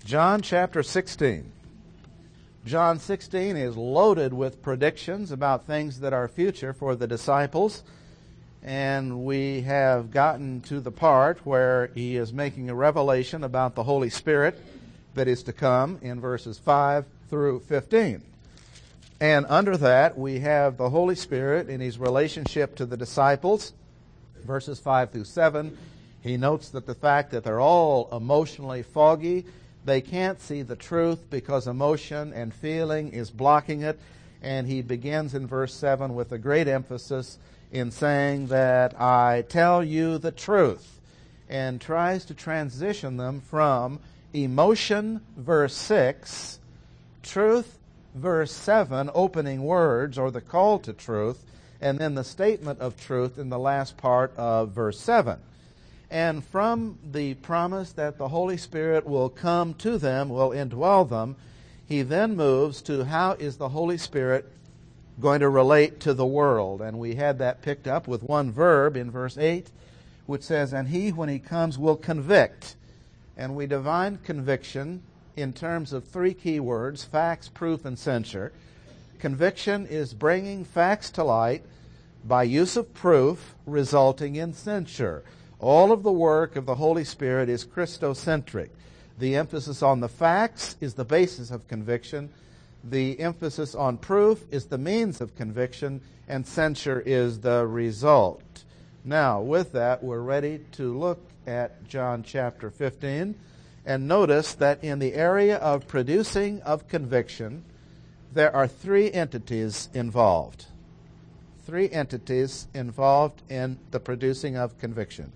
John chapter 16. John 16 is loaded with predictions about things that are future for the disciples. And we have gotten to the part where he is making a revelation about the Holy Spirit that is to come in verses 5 through 15. And under that, we have the Holy Spirit in his relationship to the disciples, verses 5 through 7. He notes that the fact that they're all emotionally foggy, they can't see the truth because emotion and feeling is blocking it. And he begins in verse 7 with a great emphasis in saying that I tell you the truth, and tries to transition them from emotion, verse 6, truth, verse 7, opening words or the call to truth, and then the statement of truth in the last part of verse 7. And from the promise that the Holy Spirit will come to them, will indwell them, he then moves to how is the Holy Spirit going to relate to the world. And we had that picked up with one verb in verse 8, which says, and he, when he comes, will convict. And we define conviction in terms of three key words: facts, proof, and censure. Conviction is bringing facts to light by use of proof, resulting in censure. All of the work of the Holy Spirit is Christocentric. The emphasis on the facts is the basis of conviction. The emphasis on proof is the means of conviction, and censure is the result. Now, with that, we're ready to look at John chapter 15, and notice that in the area of producing of conviction, there are three entities involved. Three entities involved in the producing of conviction.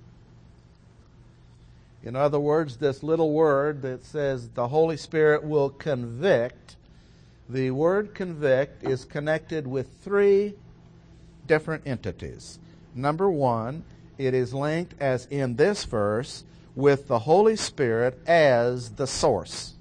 In other words, this little word that says the Holy Spirit will convict, the word convict is connected with three different entities. Number one, it is linked, as in this verse, with the Holy Spirit as the source.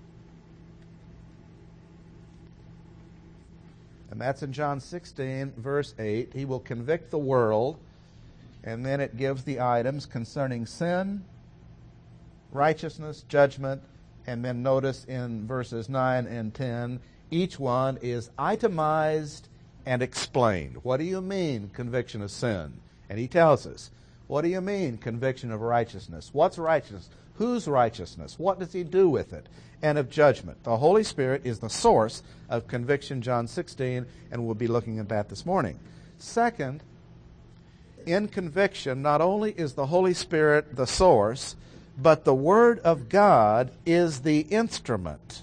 And that's in John 16, verse 8. He will convict the world, and then it gives the items concerning sin, righteousness, judgment, and then notice in verses 9 and 10, each one is itemized and explained. What do you mean, conviction of sin? And he tells us. What do you mean, conviction of righteousness? What's righteousness? Whose righteousness? What does he do with it? And of judgment. The Holy Spirit is the source of conviction, John 16, and we'll be looking at that this morning. Second, in conviction, not only is the Holy Spirit the source, but the Word of God is the instrument.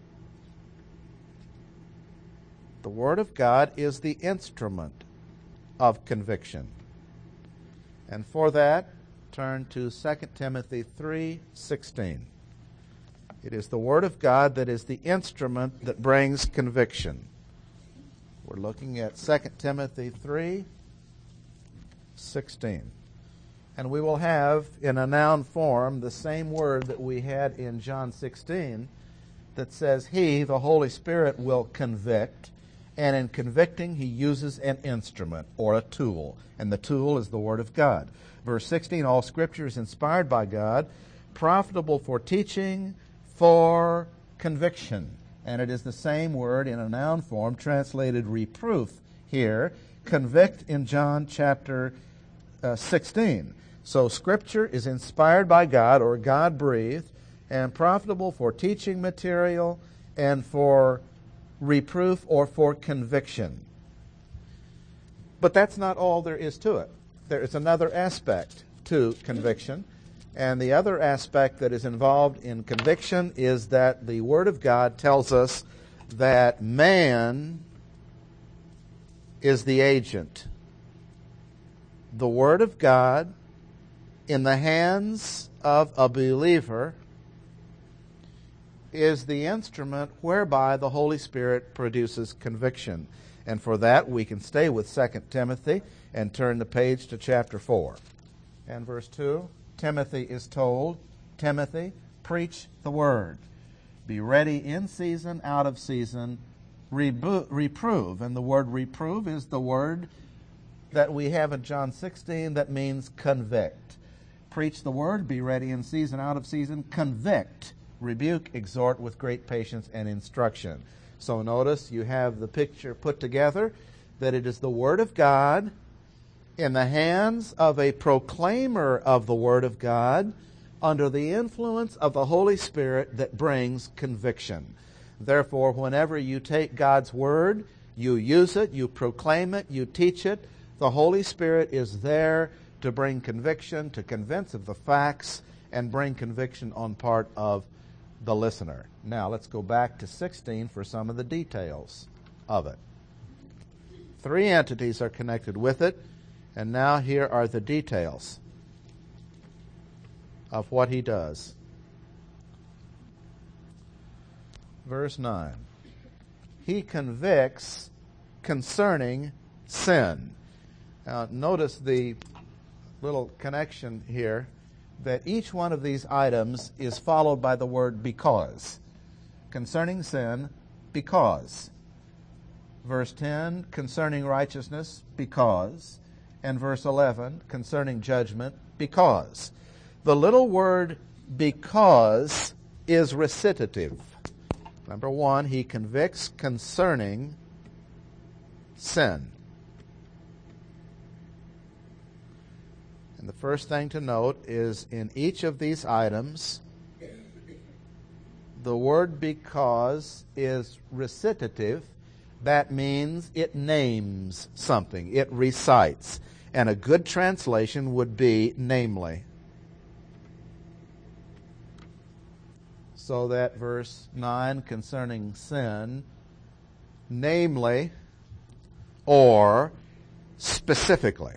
The Word of God is the instrument of conviction. And for that, turn to 2 Timothy 3:16. It is the Word of God that is the instrument that brings conviction. We're looking at 2 Timothy 3:16. And we will have in a noun form the same word that we had in John 16 that says he, the Holy Spirit, will convict. And in convicting, he uses an instrument or a tool. And the tool is the Word of God. Verse 16, all Scripture is inspired by God, profitable for teaching, for conviction. And it is the same word in a noun form, translated reproof here. Convict in John chapter 16. So Scripture is inspired by God, or God-breathed, and profitable for teaching material and for reproof or for conviction. But that's not all there is to it. There is another aspect to conviction, and the other aspect that is involved in conviction is that the Word of God tells us that man is the agent. The Word of God in the hands of a believer is the instrument whereby the Holy Spirit produces conviction. And for that, we can stay with 2 Timothy and turn the page to chapter 4. And verse 2, Timothy is told, Timothy, preach the word. Be ready in season, out of season, reprove. And the word reprove is the word that we have in John 16 that means convict. Preach the word, be ready in season, out of season, convict, rebuke, exhort with great patience and instruction. So notice you have the picture put together that it is the Word of God in the hands of a proclaimer of the Word of God under the influence of the Holy Spirit that brings conviction. Therefore, whenever you take God's Word, you use it, you proclaim it, you teach it, the Holy Spirit is there to bring conviction, to convince of the facts, and bring conviction on part of the listener. Now, let's go back to 16 for some of the details of it. 3 entities are connected with it, and now here are the details of what he does. Verse 9. He convicts concerning sin. Now, notice the little connection here that each one of these items is followed by the word because. Concerning sin, because. Verse 10, concerning righteousness, because. And verse 11, concerning judgment, because. The little word because is recitative. Number 1, he convicts concerning sin. And the first thing to note is in each of these items, the word because is recitative. That means it names something. It recites. And a good translation would be namely. So that verse 9 concerning sin, namely or specifically.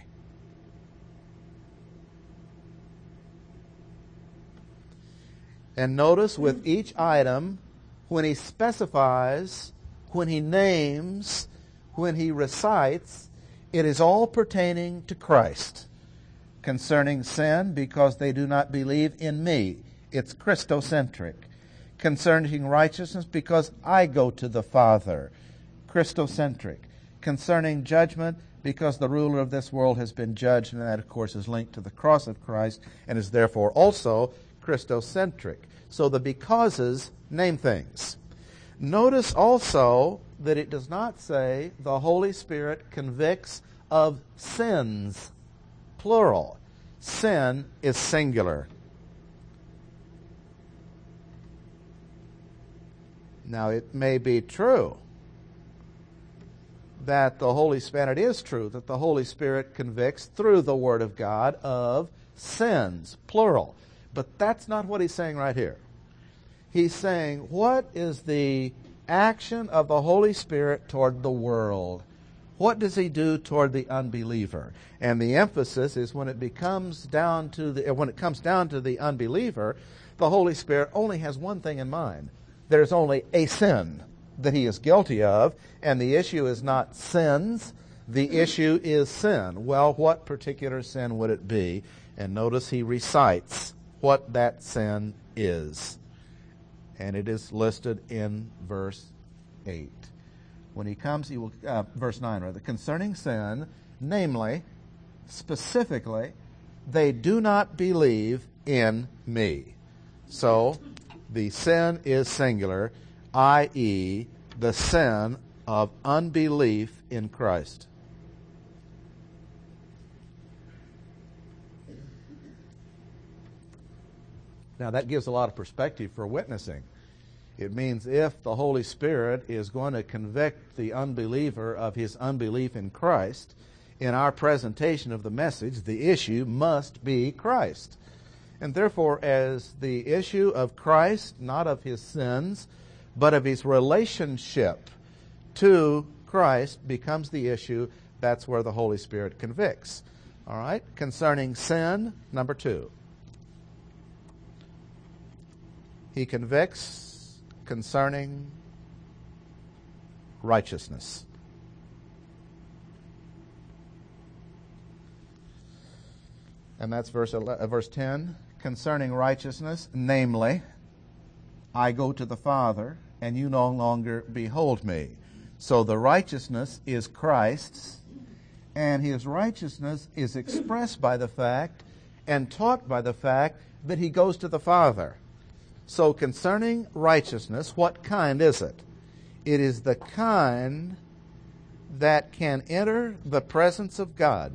And notice with each item, when he specifies, when he names, when he recites, it is all pertaining to Christ. Concerning sin, because they do not believe in me. It's Christocentric. Concerning righteousness, because I go to the Father. Christocentric. Concerning judgment, because the ruler of this world has been judged, and that, of course, is linked to the cross of Christ, and is therefore also Christocentric. So the becauses name things. Notice also that it does not say the Holy Spirit convicts of sins, plural. Sin is singular. Now, it may be true that the Holy Spirit, it is true that the Holy Spirit convicts through the Word of God of sins, plural. But that's not what he's saying right here. He's saying, what is the action of the Holy Spirit toward the world? What does he do toward the unbeliever? And the emphasis is when it comes down to the unbeliever, the Holy Spirit only has one thing in mind. There's only a sin that he is guilty of, and the issue is not sins, the issue is sin. Well, what particular sin would it be? And notice he recites what that sin is. And it is listed in verse 8. When he comes, he will, verse 9 rather, concerning sin, namely, specifically, they do not believe in me. So, the sin is singular, i.e., the sin of unbelief in Christ. Now, that gives a lot of perspective for witnessing. It means if the Holy Spirit is going to convict the unbeliever of his unbelief in Christ, in our presentation of the message, the issue must be Christ. And therefore, as the issue of Christ, not of his sins, but of his relationship to Christ becomes the issue, that's where the Holy Spirit convicts. All right? Concerning sin, number 2. He convicts concerning righteousness. And that's verse 10. Concerning righteousness, namely, I go to the Father, and you no longer behold me. So the righteousness is Christ's, and his righteousness is expressed by the fact and taught by the fact that he goes to the Father. So concerning righteousness, what kind is it? It is the kind that can enter the presence of God.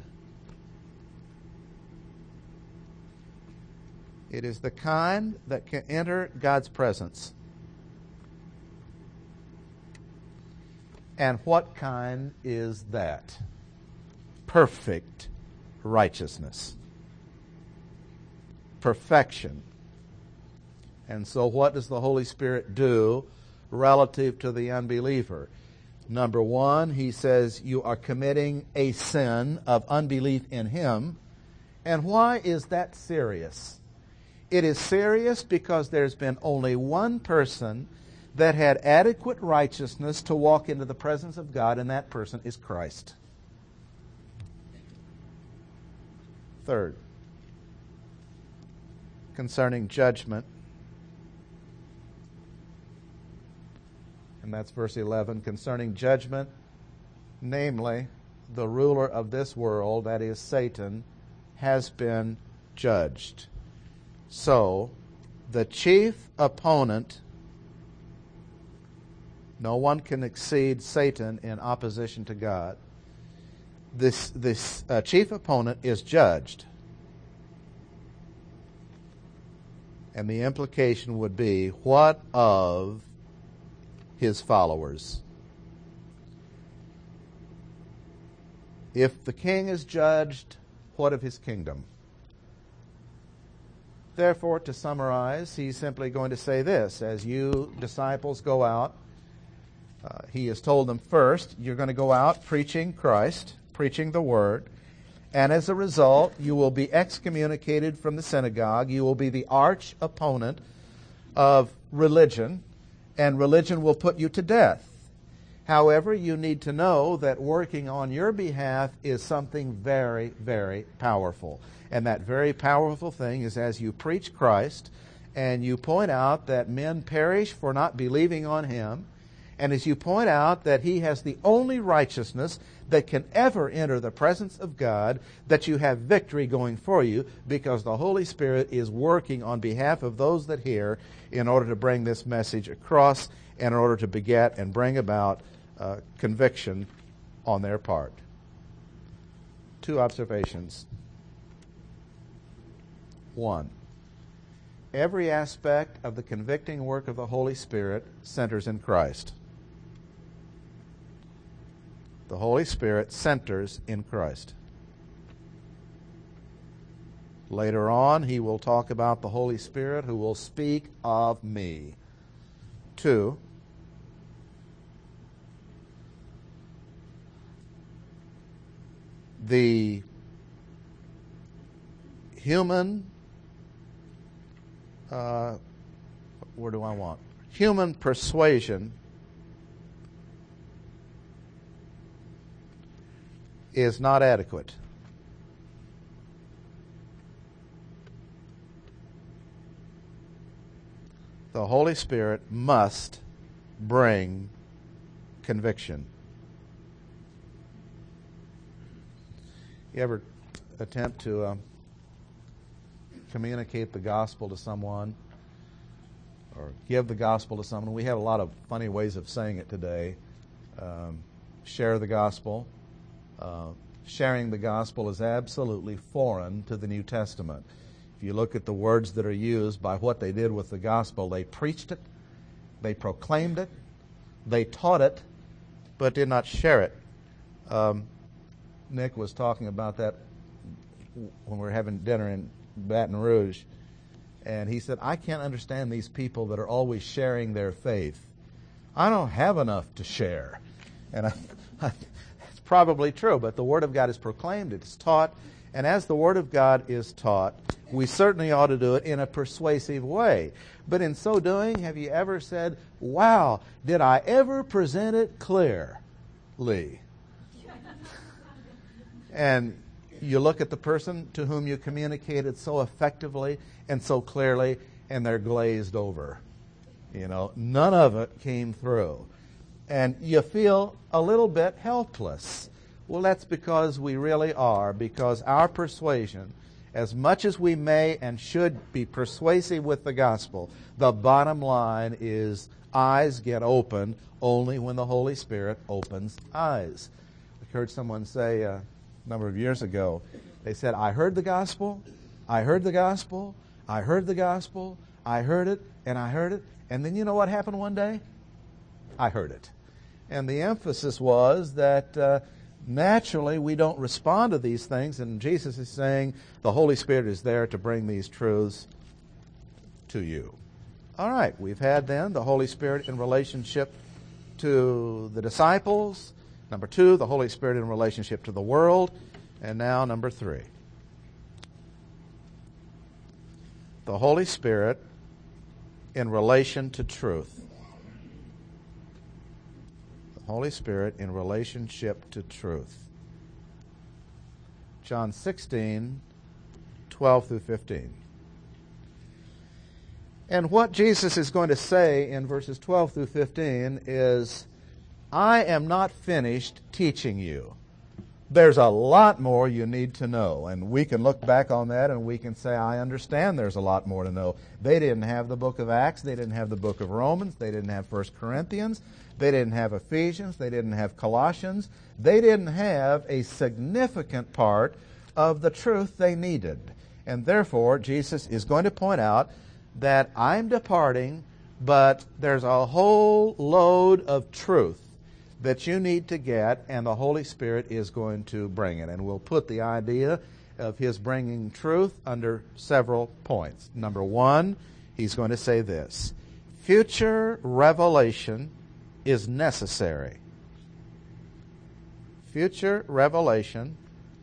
It is the kind that can enter God's presence. And what kind is that? Perfect righteousness. Perfection. And so what does the Holy Spirit do relative to the unbeliever? Number one, he says you are committing a sin of unbelief in him. And why is that serious? It is serious because there's been only one person that had adequate righteousness to walk into the presence of God, and that person is Christ. Third, concerning judgment, and that's verse 11, concerning judgment, namely, the ruler of this world, that is Satan, has been judged. So, the chief opponent, no one can exceed Satan in opposition to God. This chief opponent is judged. And the implication would be, what of his followers? If the king is judged, what of his kingdom? Therefore, to summarize, he's simply going to say this: as you disciples go out, he has told them first, you're going to go out preaching Christ, preaching the Word, and as a result, you will be excommunicated from the synagogue. You will be the arch opponent of religion, and religion will put you to death. However, you need to know that working on your behalf is something very, very powerful. And that very powerful thing is as you preach Christ and you point out that men perish for not believing on him, and as you point out that he has the only righteousness that can ever enter the presence of God, that you have victory going for you because the Holy Spirit is working on behalf of those that hear in order to bring this message across and in order to beget and bring about conviction on their part. Two observations. One, every aspect of the convicting work of the Holy Spirit centers in Christ. The Holy Spirit centers in Christ. Later on, he will talk about the Holy Spirit who will speak of me. Two, the human, human persuasion is not adequate. The Holy Spirit must bring conviction. You ever attempt to communicate the gospel to someone or give the gospel to someone? We have a lot of funny ways of saying it today. Share the gospel. Sharing the gospel is absolutely foreign to the New Testament. If you look at the words that are used by what they did with the gospel, they preached it, they proclaimed it, they taught it, but did not share it. Nick was talking about that when we were having dinner in Baton Rouge, and he said, I can't understand these people that are always sharing their faith. I don't have enough to share. And it's probably true, but the Word of God is proclaimed, it's taught, and as the Word of God is taught, we certainly ought to do it in a persuasive way. But in so doing, have you ever said, wow, did I ever present it clearly? And you look at the person to whom you communicated so effectively and so clearly, and they're glazed over. You know, none of it came through. And you feel a little bit helpless. Well, that's because we really are, because our persuasion as much as we may and should be persuasive with the gospel, the bottom line is eyes get open only when the Holy Spirit opens eyes. I heard someone say a number of years ago, they said, I heard the gospel, I heard the gospel, I heard the gospel, I heard it, and I heard it, and then you know what happened one day? I heard it. And the emphasis was that naturally we don't respond to these things, and Jesus is saying the Holy Spirit is there to bring these truths to you. All right, we've had then the Holy Spirit in relationship to the disciples. Number 2, the Holy Spirit in relationship to the world. And now number 3. The Holy Spirit in relation to truth. The Holy Spirit in relationship to truth. John 16, 12 through 15. And what Jesus is going to say in verses 12 through 15 is, I am not finished teaching you. There's a lot more you need to know. And we can look back on that and we can say, I understand there's a lot more to know. They didn't have the book of Acts. They didn't have the book of Romans. They didn't have 1 Corinthians. They didn't have Ephesians. They didn't have Colossians. They didn't have a significant part of the truth they needed. And therefore, Jesus is going to point out that I'm departing, but there's a whole load of truth that you need to get, and the Holy Spirit is going to bring it. And we'll put the idea of His bringing truth under several points. Number 1, He's going to say this: future revelation is necessary. Future revelation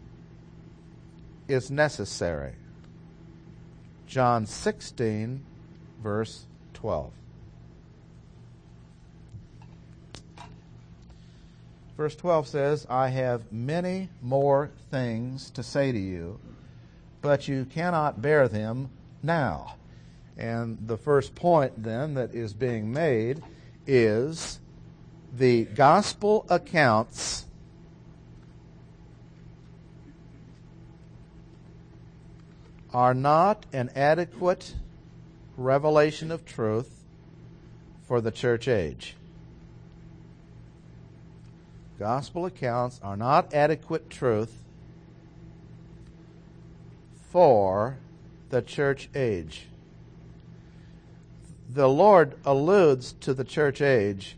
is necessary. John 16, verse 12. Verse 12 says, I have many more things to say to you, but you cannot bear them now. And the first point then that is being made is the gospel accounts are not an adequate revelation of truth for the church age. Gospel accounts are not adequate truth for the church age. The Lord alludes to the church age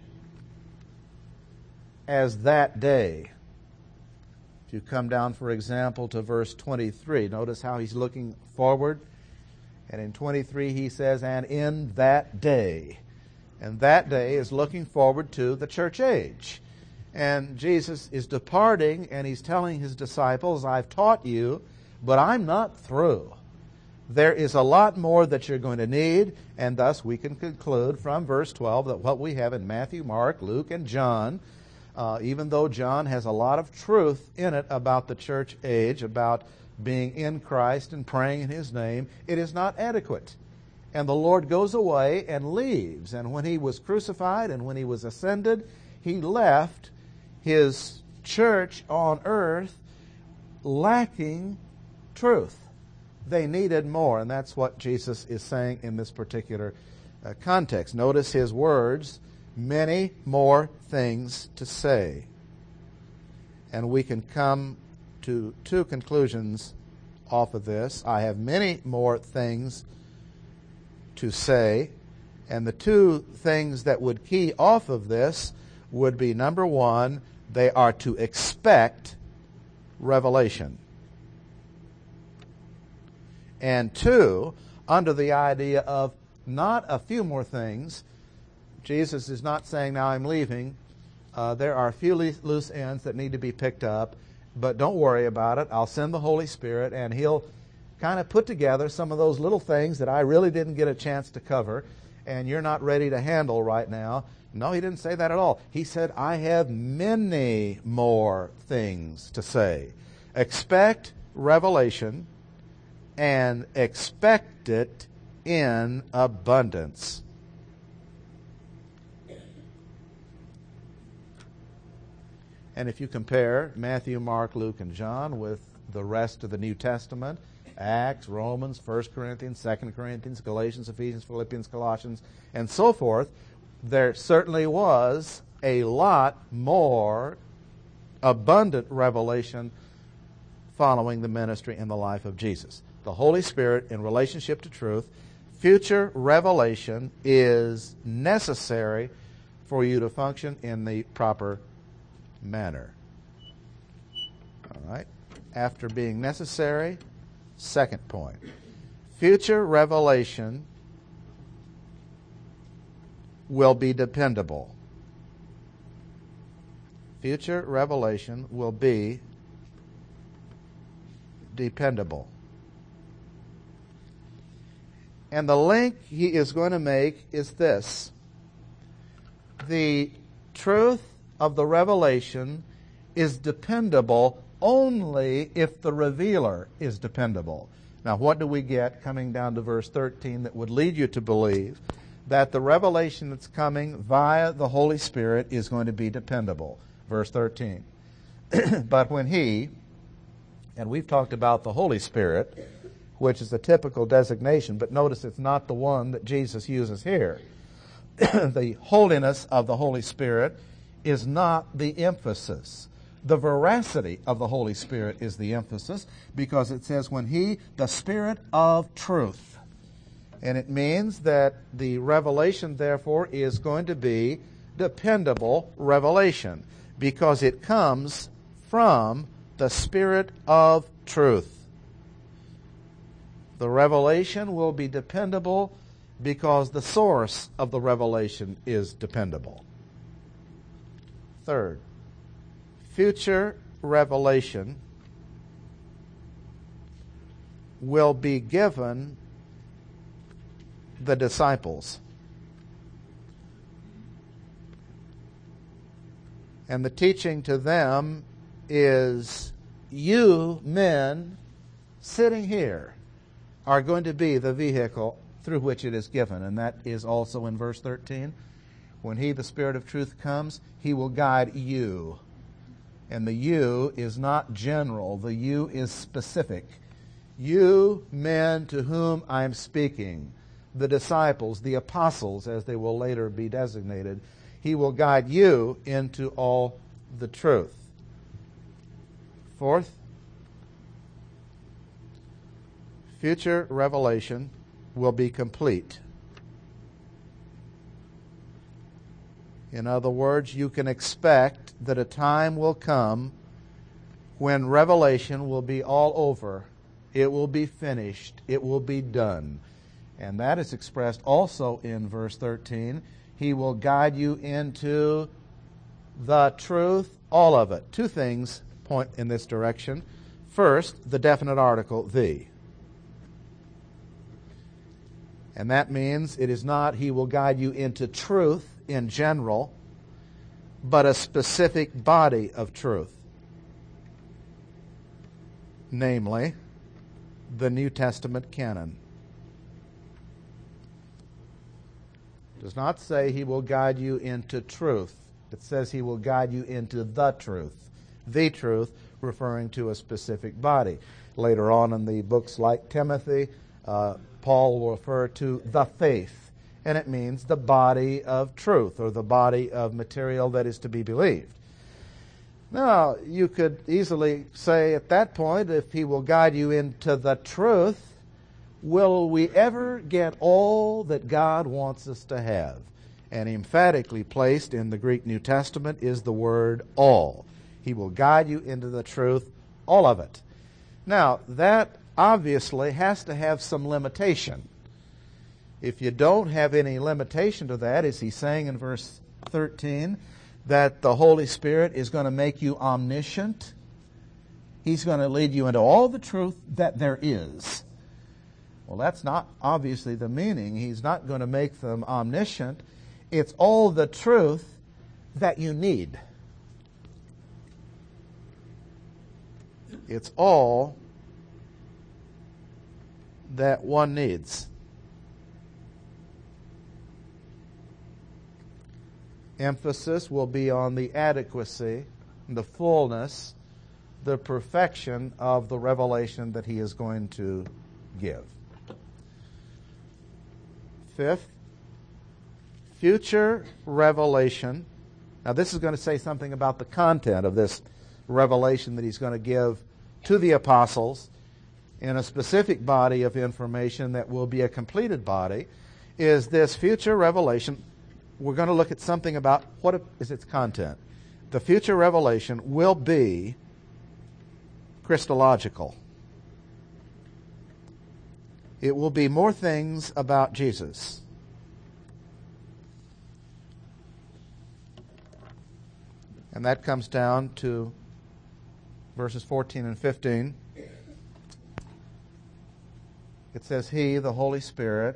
as that day. If you come down, for example, to verse 23, notice how he's looking forward. And in 23 he says, and in that day. And that day is looking forward to the church age. And Jesus is departing, and He's telling His disciples, I've taught you, but I'm not through. There is a lot more that you're going to need, and thus we can conclude from verse 12 that what we have in Matthew, Mark, Luke, and John, even though John has a lot of truth in it about the church age, about being in Christ and praying in His name, it is not adequate. And the Lord goes away and leaves. And when He was crucified and when He was ascended, He left His church on earth lacking truth. They needed more, and that's what Jesus is saying in this particular context. Notice His words, many more things to say. And we can come to 2 conclusions off of this. I have many more things to say, and the 2 things that would key off of this would be, number 1, they are to expect revelation. And 2, under the idea of not a few more things, Jesus is not saying, now I'm leaving. There are a few loose ends that need to be picked up, but don't worry about it. I'll send the Holy Spirit, and He'll kind of put together some of those little things that I really didn't get a chance to cover, and you're not ready to handle right now. No, He didn't say that at all. He said, I have many more things to say. Expect revelation and expect it in abundance. And if you compare Matthew, Mark, Luke, and John with the rest of the New Testament, Acts, Romans, 1 Corinthians, 2 Corinthians, Galatians, Ephesians, Philippians, Colossians, and so forth, there certainly was a lot more abundant revelation following the ministry and the life of Jesus. The Holy Spirit in relationship to truth, future revelation is necessary for you to function in the proper manner. All right. After being necessary, second point. Future revelation will be dependable. Future revelation will be dependable. And the link he is going to make is this. The truth of the revelation is dependable only if the revealer is dependable. Now, what do we get coming down to verse 13 that would lead you to believe that the revelation that's coming via the Holy Spirit is going to be dependable? Verse 13. But when he, and we've talked about the Holy Spirit, which is a typical designation, but notice it's not the one that Jesus uses here. The holiness of the Holy Spirit is not the emphasis. The veracity of the Holy Spirit is the emphasis, because it says, when he, the Spirit of truth. And it means that the revelation, therefore, is going to be dependable revelation, because it comes from the Spirit of truth. The revelation will be dependable because the source of the revelation is dependable. Third, future revelation will be given the disciples. And the teaching to them is, you men sitting here are going to be the vehicle through which it is given. And that is also in verse 13. When he, the Spirit of truth, comes, he will guide you. And the you is not general. The you is specific. You men to whom I am speaking, the disciples, the apostles, as they will later be designated, he will guide you into all the truth. Fourth, future revelation will be complete. In other words, you can expect that a time will come when revelation will be all over. It will be finished. It will be done. And that is expressed also in verse 13. He will guide you into the truth, all of it. Two things point in this direction. First, the definite article, the. And that means it is not he will guide you into truth in general, but a specific body of truth. Namely, the New Testament canon. It does not say he will guide you into truth. It says he will guide you into the truth. The truth, referring to a specific body. Later on in the books like Timothy, Paul will refer to the faith, and it means the body of truth, or the body of material that is to be believed. Now, you could easily say at that point, if he will guide you into the truth, will we ever get all that God wants us to have? And emphatically placed in the Greek New Testament is the word all. He will guide you into the truth, all of it. Now, that obviously has to have some limitation. If you don't have any limitation to that, is he saying in verse 13 that the Holy Spirit is going to make you omniscient? He's going to lead you into all the truth that there is. Well, that's not obviously the meaning. He's not going to make them omniscient. It's all the truth that you need. It's all that one needs. Emphasis will be on the adequacy, the fullness the perfection of the revelation that he is going to give. Fifth, future revelation. Now this is going to say something about the content of this revelation that he's going to give to the apostles in a specific body of information that will be a completed body. Is this future revelation, we're going to look at something about what is its content. The future revelation will be Christological. It will be more things about Jesus. And that comes down to verses 14 and 15. It says, He, the Holy Spirit,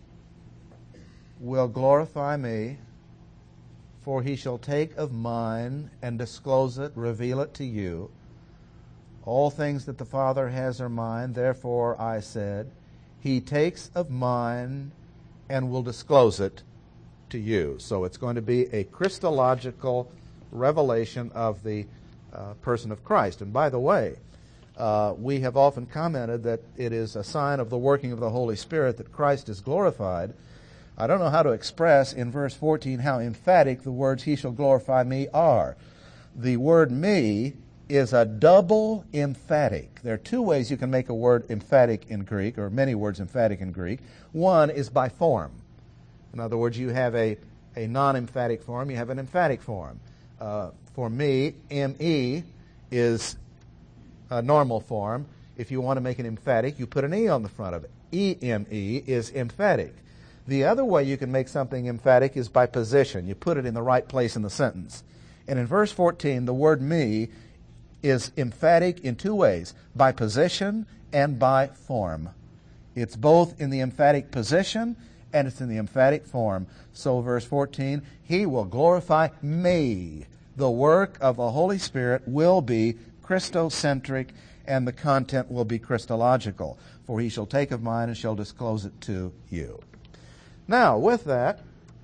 will glorify me, for he shall take of mine and disclose it, reveal it to you. All things that the Father has are mine, therefore I said, He takes of mine and will disclose it to you. So it's going to be a Christological revelation of the person of Christ. And by the way, we have often commented that it is a sign of the working of the Holy Spirit that Christ is glorified. I don't know how to express in verse 14 how emphatic the words He shall glorify me are. The word me is a double emphatic. There are two ways you can make a word emphatic in Greek, or many words emphatic in Greek. One is by form. In other words, you have a non-emphatic form, you have an emphatic form. For me, M-E is a normal form. If you want to make it emphatic, you put an E on the front of it. E-M-E is emphatic. The other way you can make something emphatic is by position. You put it in the right place in the sentence. And in verse 14, the word me is emphatic in two ways, by position and by form. It's both in the emphatic position and it's in the emphatic form. So verse 14, He will glorify me. The work of the Holy Spirit will be Christocentric, and the content will be Christological. For He shall take of mine and shall disclose it to you. Now, with that,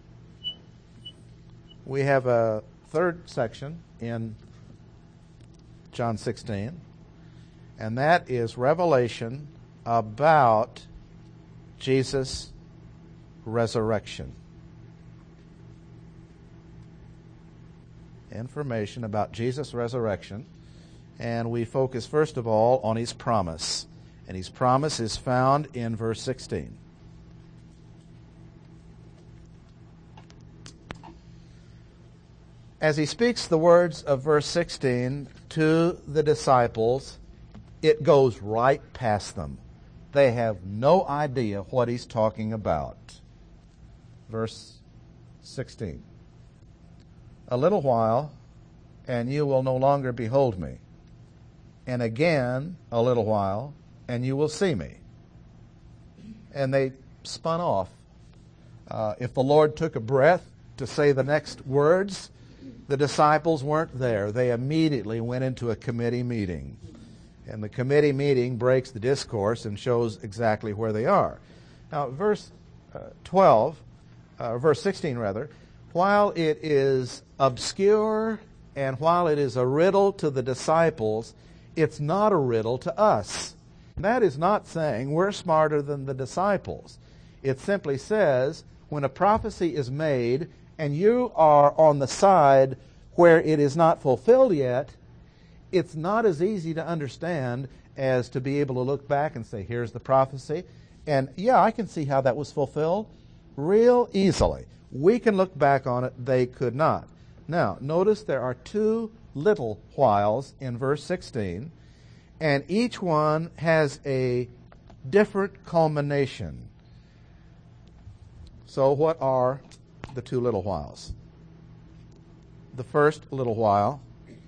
we have a third section in John 16, and that is revelation about Jesus' resurrection. Information about Jesus' resurrection, and we focus first of all on His promise, and His promise is found in verse 16. As He speaks the words of verse 16 to the disciples, it goes right past them. They have no idea what He's talking about. Verse 16. A little while, and you will no longer behold me. And again, a little while, and you will see me. And they spun off. If the Lord took a breath to say the next words, the disciples weren't there. They immediately went into a committee meeting. And the committee meeting breaks the discourse and shows exactly where they are. Now, verse 16 rather, while it is obscure and while it is a riddle to the disciples, it's not a riddle to us. That is not saying we're smarter than the disciples. It simply says when a prophecy is made and you are on the side where it is not fulfilled yet, it's not as easy to understand as to be able to look back and say, here's the prophecy. And yeah, I can see how that was fulfilled real easily. We can look back on it. They could not. Now, notice there are two little whiles in verse 16, and each one has a different culmination. So what are the two little whiles? The first little while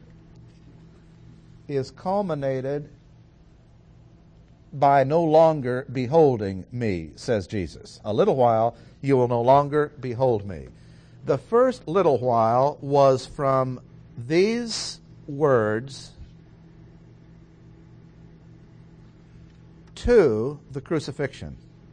is culminated by no longer beholding me, says Jesus. A little while you will no longer behold me. The first little while was from these words to the crucifixion.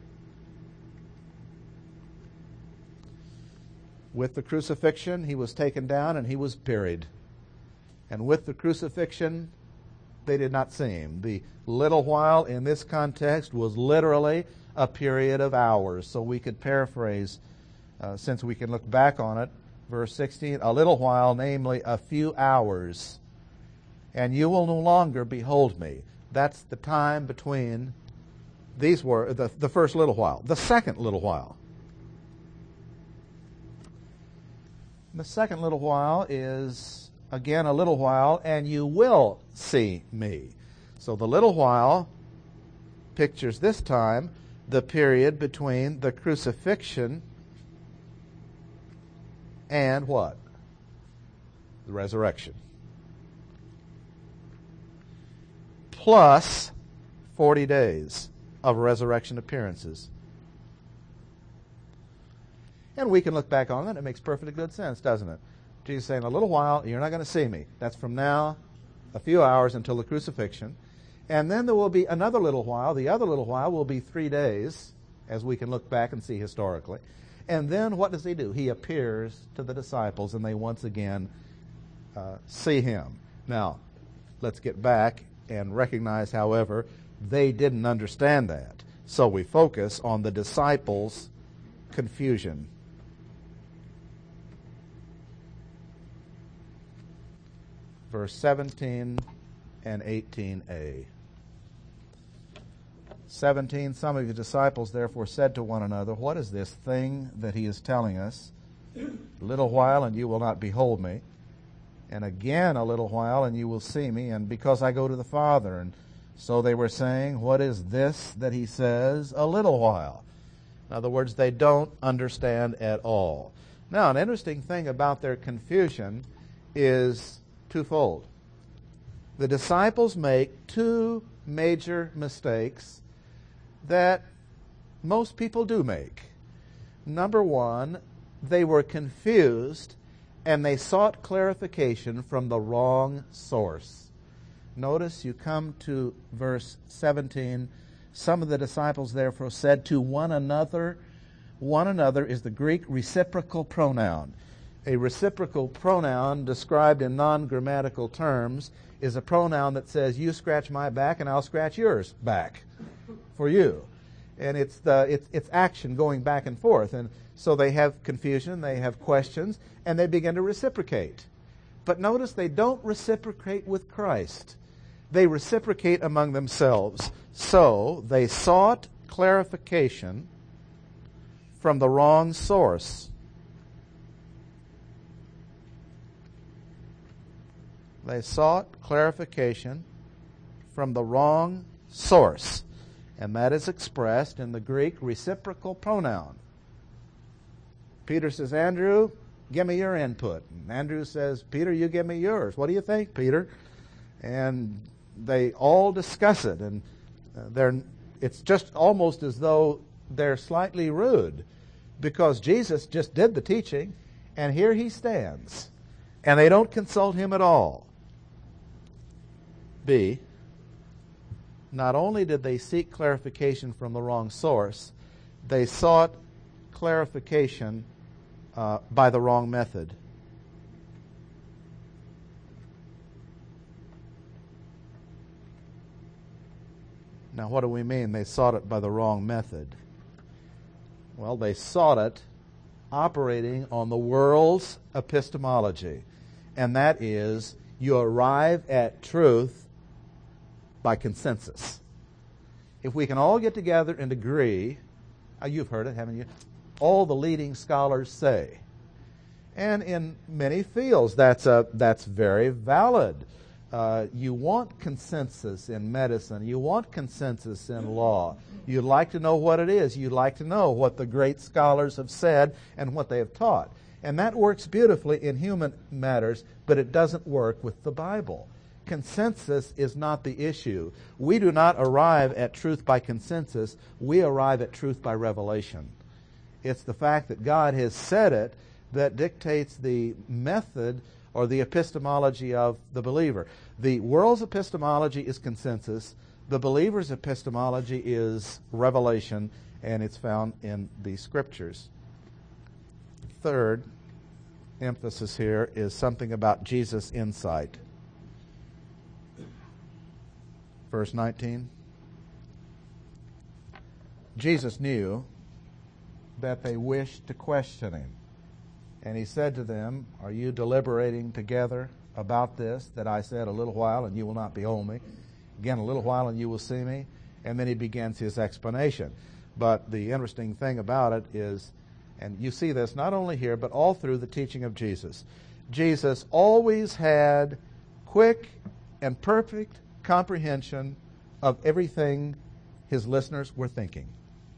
With the crucifixion, he was taken down and he was buried. And with the crucifixion, they did not see him. The little while in this context was literally a period of hours. So we could paraphrase, since we can look back on it, verse 16, a little while, namely a few hours, and you will no longer behold me. That's the time between these were the first little while. The second little while. The second little while is, again, a little while, and you will see me. So the little while pictures this time the period between the crucifixion and what? The resurrection. Plus 40 days of resurrection appearances. And we can look back on it. It makes perfectly good sense, doesn't it? Jesus saying, a little while, you're not going to see me. That's from now, a few hours until the crucifixion. And then there will be another little while. The other little while will be 3 days, as we can look back and see historically. And then what does he do? He appears to the disciples, and they once again see him. Now, let's get back and recognize, however, they didn't understand that. So we focus on the disciples' confusion. Verse 17 and 18a. 17, some of the disciples therefore said to one another, what is this thing that he is telling us? A little while and you will not behold me. And again a little while and you will see me, and because I go to the Father. And so they were saying, what is this that he says, a little while? In other words, they don't understand at all. Now, an interesting thing about their confusion is twofold. The disciples make two major mistakes that most people do make. Number one, they were confused and they sought clarification from the wrong source. Notice you come to verse 17. Some of the disciples therefore said to one another. One another is the Greek reciprocal pronoun. A reciprocal pronoun described in non-grammatical terms is a pronoun that says, you scratch my back and I'll scratch yours back for you. And it's action going back and forth. And so they have confusion, they have questions, and they begin to reciprocate. But notice they don't reciprocate with Christ. They reciprocate among themselves. So they sought clarification from the wrong source. They sought clarification from the wrong source. And that is expressed in the Greek reciprocal pronoun. Peter says, Andrew, give me your input. And Andrew says, Peter, you give me yours. What do you think, Peter? And they all discuss it. And it's just almost as though they're slightly rude, because Jesus just did the teaching, and here he stands. And they don't consult him at all. B, not only did they seek clarification from the wrong source, they sought clarification by the wrong method. Now, what do we mean they sought it by the wrong method? Well, they sought it operating on the world's epistemology, and that is you arrive at truth by consensus. If we can all get together and agree, you've heard it, haven't you? All the leading scholars say. And in many fields, that's very valid. You want consensus in medicine. You want consensus in law. You'd like to know what it is. You'd like to know what the great scholars have said and what they have taught. And that works beautifully in human matters, but it doesn't work with the Bible. Consensus is not the issue. We do not arrive at truth by consensus. We arrive at truth by revelation. It's the fact that God has said it that dictates the method or the epistemology of the believer. The world's epistemology is consensus. The believer's epistemology is revelation, and it's found in the Scriptures. Third emphasis here is something about Jesus' insight. verse 19. Jesus knew that they wished to question him. And he said to them, are you deliberating together about this, that I said a little while and you will not behold me? Again, a little while and you will see me. And then he begins his explanation. But the interesting thing about it is, and you see this not only here, but all through the teaching of Jesus. Jesus always had quick and perfect comprehension of everything his listeners were thinking.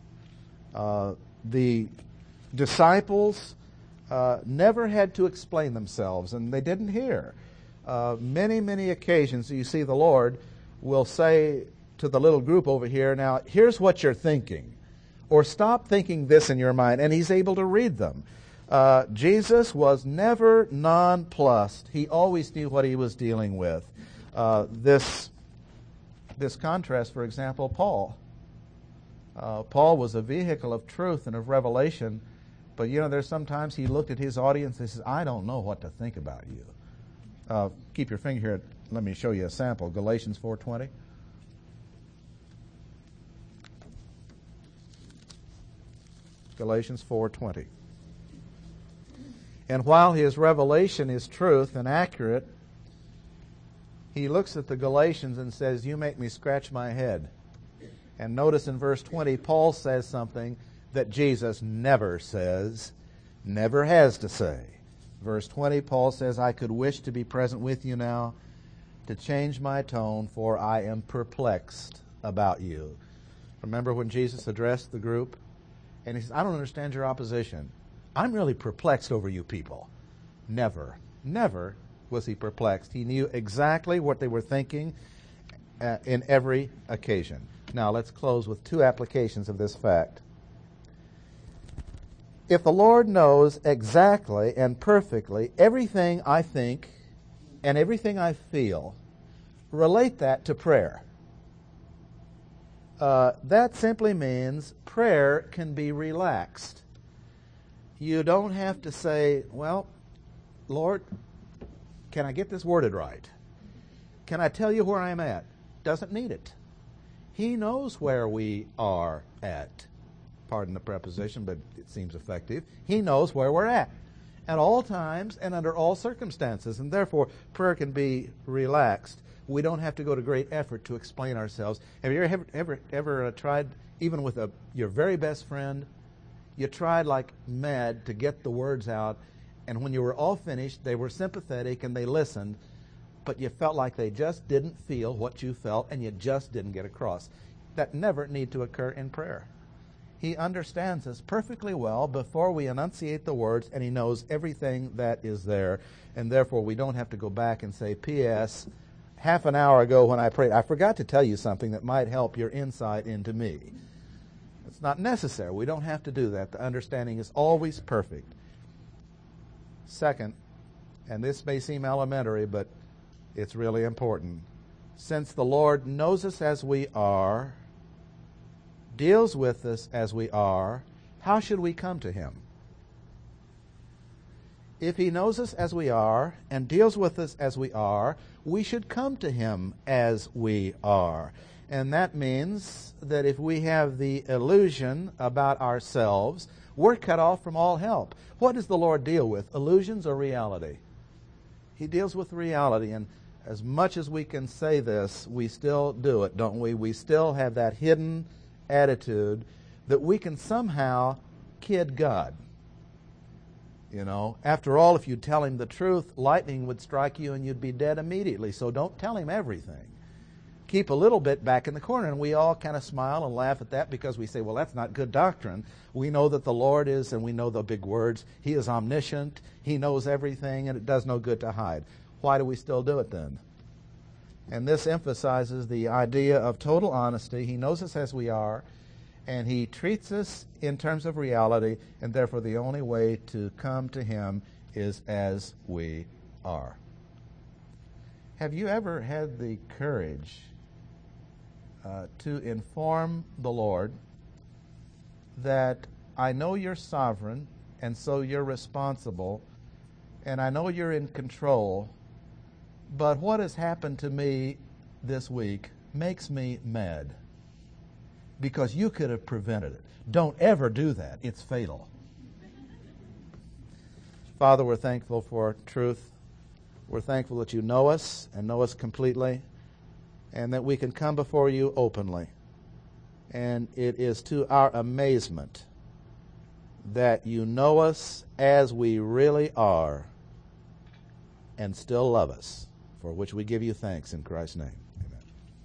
The disciples never had to explain themselves, and they didn't hear. Many occasions you see the Lord will say to the little group over here, now, here's what you're thinking. Or stop thinking this in your mind, and he's able to read them. Jesus was never nonplussed. He always knew what he was dealing with. This contrast, for example, Paul. Paul was a vehicle of truth and of revelation, but there's sometimes he looked at his audience and says, I don't know what to think about you. Keep your finger here. Let me show you a sample. Galatians 4:20. Galatians 4:20. And while his revelation is truth and accurate, he looks at the Galatians and says, you make me scratch my head. And notice in verse 20, Paul says something that Jesus never says, never has to say. Verse 20, Paul says, I could wish to be present with you now, to change my tone, for I am perplexed about you. Remember when Jesus addressed the group? And he says, I don't understand your opposition. I'm really perplexed over you people. Never was he perplexed. He knew exactly what they were thinking in every occasion. Now, let's close with two applications of this fact. If the Lord knows exactly and perfectly everything I think and everything I feel, relate that to prayer. That simply means prayer can be relaxed. You don't have to say, well, Lord, can I get this worded right? Can I tell you where I'm at? Doesn't need it. He knows where we are at. Pardon the preposition, but it seems effective. He knows where we're at all times and under all circumstances, and therefore prayer can be relaxed. We don't have to go to great effort to explain ourselves. Have you ever tried, even with your very best friend, you tried like mad to get the words out, and when you were all finished, they were sympathetic and they listened, but you felt like they just didn't feel what you felt and you just didn't get across. That never need to occur in prayer. He understands us perfectly well before we enunciate the words, and he knows everything that is there, and therefore we don't have to go back and say, P.S., half an hour ago when I prayed, I forgot to tell you something that might help your insight into me. It's not necessary. We don't have to do that. The understanding is always perfect. Second, and this may seem elementary, but it's really important. Since the Lord knows us as we are, deals with us as we are, how should we come to him? If he knows us as we are and deals with us as we are, we should come to him as we are. And that means that if we have the illusion about ourselves, we're cut off from all help. What does the Lord deal with, illusions or reality? He deals with reality, and as much as we can say this, we still do it, don't we? We still have that hidden attitude that we can somehow kid God. After all, if you tell him the truth, lightning would strike you and you'd be dead immediately. So don't tell him everything. Keep a little bit back in the corner. And we all kind of smile and laugh at that because we say, well, that's not good doctrine. We know that the Lord is, and we know the big words, he is omniscient, he knows everything, and it does no good to hide. Why do we still do it then? And this emphasizes the idea of total honesty. He knows us as we are, and he treats us in terms of reality, and therefore the only way to come to him is as we are. Have you ever had the courage to inform the Lord that I know you're sovereign, and so you're responsible, and I know you're in control, but what has happened to me this week makes me mad because you could have prevented it. Don't ever do that. It's fatal. Father, we're thankful for truth. We're thankful that you know us and know us completely, and that we can come before you openly. And it is to our amazement that you know us as we really are and still love us, for which we give you thanks in Christ's name.